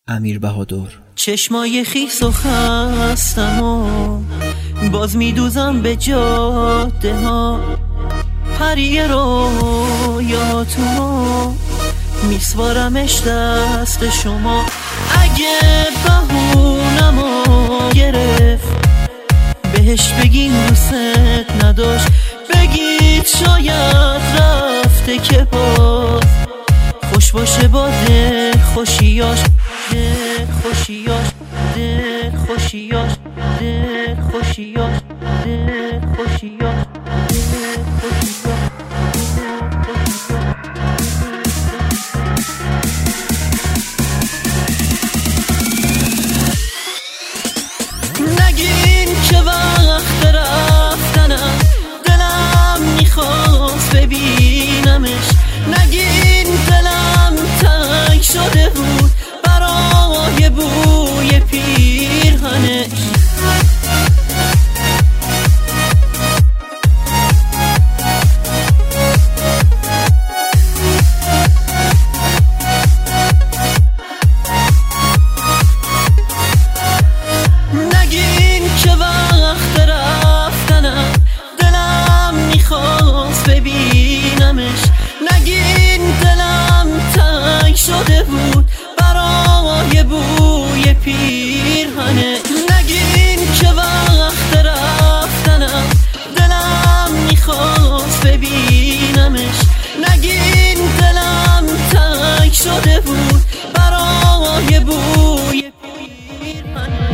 امیر بهادر. چشمای خیس و خستم و باز میدوزم به جاده ها، پریه رویاتونو میسوارمش دست شما. اگه بهونمو گرفت بهش بگین دوست نداشت، بگید شاید رفته که باز خوش باشه با دل خوشیاش، دل خوشیاش، دل خوشیاش، دل خوشیاش، دل خوشیاش، دل خوشیاش. نگین که وقت رفتنم، دلم میخواست ببینمش. نگین دلم تنگ شده بود برای بوی پیرهنش. نگین که وقت رفتنم، دلم میخواست ببینمش. نگین دلم تنگ شده بود برای بوی پیرهنه. نگین که وقت رفتنم، دلم میخواست ببینمش. نگین دلم تنگ شده بود برای بوی پیرهنه.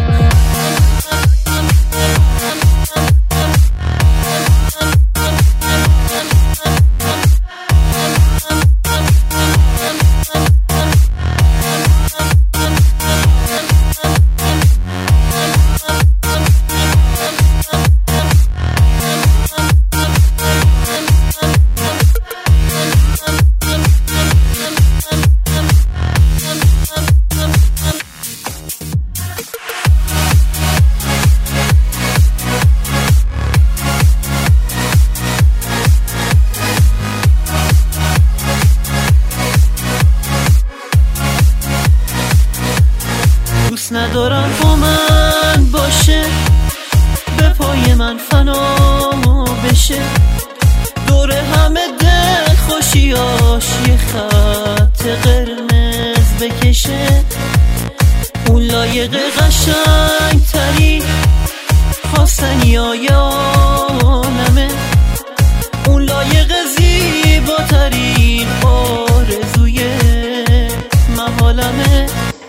دوست ندارم با من باشه، به پای من فنا بشه. دور همه دل خوشیاش یه خط قرمز بکشه. اون لایق قشنگ تری خواستنی های عالمه. اون لایق زیباترین آرزوی محالمه.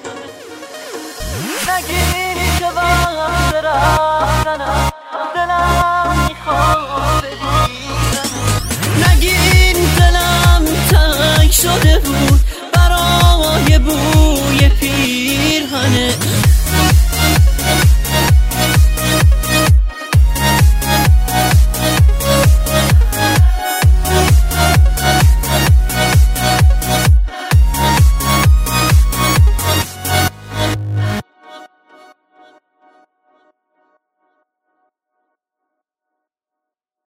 نگین که وقت رفتنم، دلم میخواد ببینم. نگین دلم تنگ شده بود